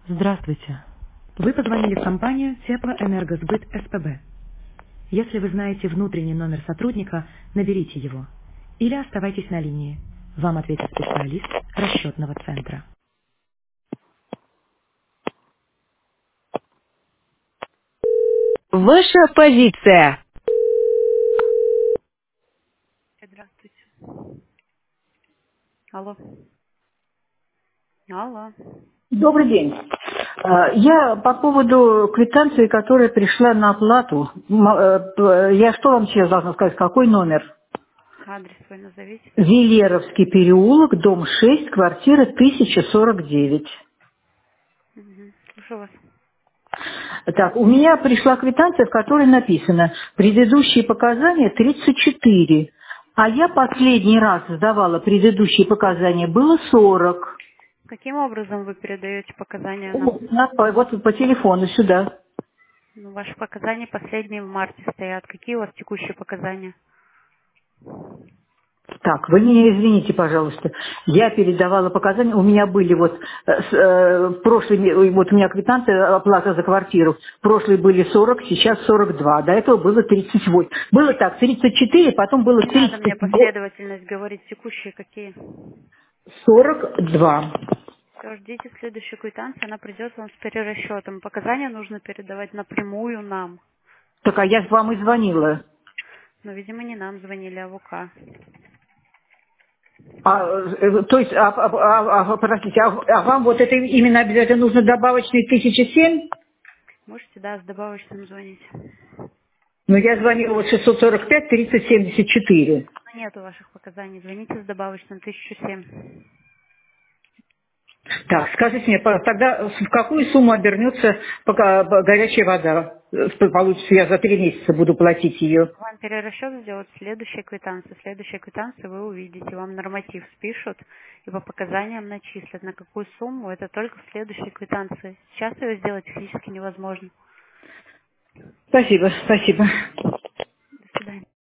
Здравствуйте. Вы позвонили в компанию Теплоэнергосбыт СПБ. Если вы знаете внутренний номер сотрудника, наберите его. Или оставайтесь на линии. Вам ответит специалист расчетного центра. Ваша позиция. Здравствуйте. Алло. Алло. Добрый день. Я по поводу квитанции, которая пришла на оплату. Я что вам сейчас должна сказать? Какой номер? Адрес свой назовите. Велеровский переулок, дом 6, квартира 1049. Угу. Слушаю вас. Так, у меня пришла квитанция, в которой написано предыдущие показания 34. А я последний раз сдавала предыдущие показания, было 40. Каким образом вы передаете показания нам? Вот по телефону сюда. Ну, ваши показания последние в марте стоят. Какие у вас текущие показания? Так, вы меня извините, пожалуйста. Я передавала показания, у меня были вот у меня квитанция оплата за квартиру. В прошлой были 40, сейчас 42. До этого было 38. Было так, 34, потом было Не надо мне 30, последовательность говорить. Текущие какие? 42. Все, ждите следующую квитанцию, она придет вам с перерасчетом. Показания нужно передавать напрямую нам. Так, а я же вам и звонила. Но, видимо, не нам звонили, а ВК. То есть, простите, а вам вот это именно обязательно нужно добавочный 1007? Можете, да, с добавочным звонить. Но я звонила вот 645 3074. Нету ваших показаний. Звоните с добавочным 1007. Так, скажите мне, тогда в какую сумму обернется горячая вода? Получится, я за 3 месяца буду платить ее. Вам перерасчет сделать в следующей квитанции. В следующей квитанции вы увидите, вам норматив спишут и по показаниям начислят. На какую сумму, это только в следующей квитанции. Сейчас ее сделать физически невозможно. Спасибо, спасибо.